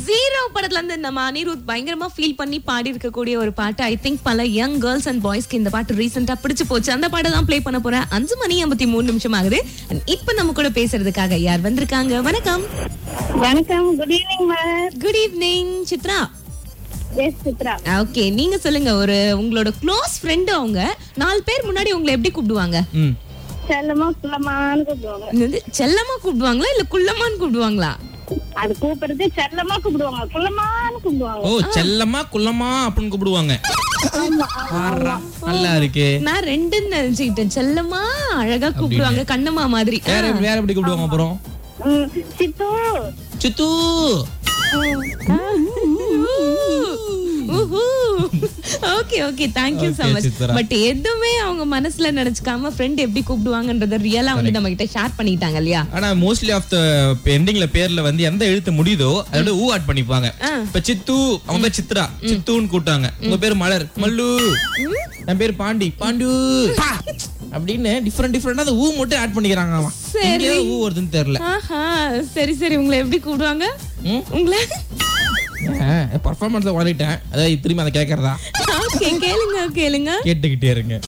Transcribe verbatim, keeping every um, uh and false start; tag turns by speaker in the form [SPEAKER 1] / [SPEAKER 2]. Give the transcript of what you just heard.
[SPEAKER 1] Zero படத்துல இருந்து நம்ம அனிருத் பயங்கரமா ஃபீல் பண்ணி பாடி இருக்கக்கூடிய ஒரு பாட்டு. ஐ திங்க் பல யங் கேர்ள்ஸ் அண்ட் பாய்ஸ்க்கு இந்த பாட்டு ரீசெண்டா பிடிச்சு போச்சு. அந்த பாட்டை தான் ப்ளே பண்ண போறேன். அஞ்சு மணி ஐம்பத்தி மூணு நிமிஷம் ஆகுது. இப்ப நம்ம கூட பேசுறதுக்காக யார் வந்திருக்காங்க? வணக்கம்.
[SPEAKER 2] வணக்கம். Good evening ma'am.
[SPEAKER 1] Good evening Chitra.
[SPEAKER 2] Yes Chitra.
[SPEAKER 1] Okay, நீங்க சொல்லுங்க, ஒரு உங்களோட க்ளோஸ் ஃப்ரெண்ட் அவங்க நாலு பேர் முன்னாடி உங்களை எப்படி கூப்பிடுவாங்க?
[SPEAKER 2] செல்லமா குள்ளமான்னு கூப்பிடுவாங்க.
[SPEAKER 1] இது செல்லமா கூப்பிடுவாங்களா இல்ல குள்ளமான்னு கூப்பிடுவாங்களா?
[SPEAKER 2] அது கூப்பிடுறது செல்லமா கூப்பிடுவாங்க, குள்ளமான்னு கூப்பிடுவாங்க.
[SPEAKER 3] ஓ, செல்லமா குள்ளமா அப்படின்னு கூப்பிடுவாங்க. நல்லா இருக்கு.
[SPEAKER 1] நான் ரெண்டுன்னு நினைச்சுக்கிட்டேன். செல்லமா அழகா கூப்பிடுவாங்க, கண்ணம்மா மாதிரி.
[SPEAKER 3] வேற வேற எப்படி கூப்பிடுவாங்க அப்புறம்?
[SPEAKER 2] ம், Chithu.
[SPEAKER 3] Chithu.
[SPEAKER 1] Okay okay, thank you so
[SPEAKER 3] Okay,
[SPEAKER 1] much.
[SPEAKER 3] Chitra.
[SPEAKER 1] But எதுவுமே அவங்க மனசுல நினைச்சுக்காம ஃப்ரெண்ட் எப்படி கூப்பிடுவாங்கன்றத ரியலா வந்து நம்ம கிட்ட ஷேர் பண்ணிட்டாங்க இல்லையா?
[SPEAKER 3] ஆனா மோஸ்ட்லி ஆஃப் த எண்டிங்ல பேர்ல வந்து எந்த எழுத்து முடியுதோ அதோட ஊ ஆட் பண்ணிப்பாங்க. இப்ப சித்து, அவங்க பேர் சித்ரா, சித்துன்னு கூட்டாங்க. உங்க பேர் மலர், மல்லு. என் பேர் பாண்டி, பாண்டு அப்படின்னு டிஃபரெண்ட் டிஃபரெண்டா அந்த ஊ மட்டும் ஆட் பண்ணிக்கிறாங்க. அவன் எங்க ஊ வருதுன்னு தெரியல.
[SPEAKER 1] ஆஹா, சரி சரி. உங்களை எப்படி கூப்பிடுவாங்க? உங்களை
[SPEAKER 3] பர்ஃபார்மன்ஸ் வாங்கிட்டேன். அதாவது திரும்பி அதை கேட்கறதா?
[SPEAKER 1] ஓகே, கேளுங்க கேளுங்க.
[SPEAKER 3] கேட்டுக்கிட்டே இருங்க.